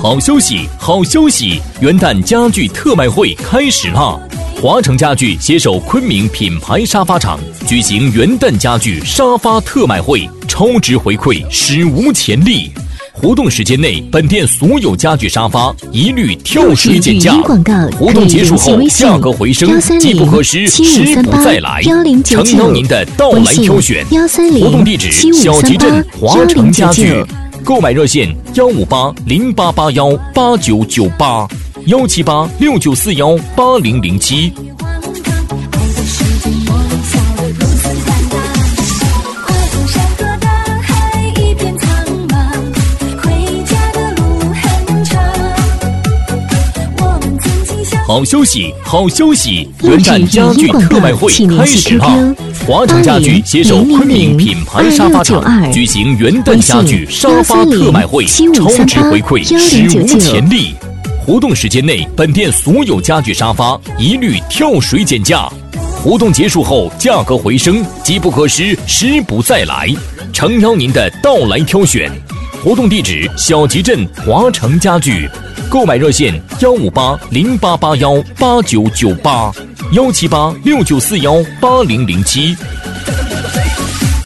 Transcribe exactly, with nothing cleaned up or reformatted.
好消息，好消息！元旦家具特卖会开始啦！华城家具携手昆明品牌沙发厂举行元旦家具沙发特卖会，超值回馈史无前例。活动时间内，本店所有家具沙发一律跳水减价。活动结束后，价格回升，机不可失，时不再来。诚邀您的到来挑选。活动地址：小集镇华城家具。购买热线：幺五八零八八幺八九九八，幺七八六九四幺八零零七。好消息，好消息！元旦家具特卖会开始啦！华城家具携手昆明品牌沙发厂举行元旦家具沙发特卖会，超值回馈史无前例。活动时间内，本店所有家具沙发一律跳水减价。活动结束后，价格回升，机不可失，时不再来。诚邀您的到来挑选。活动地址：小集镇华城家具。购买热线：幺五八零八八幺八九九八，幺七八六九四幺八零零七。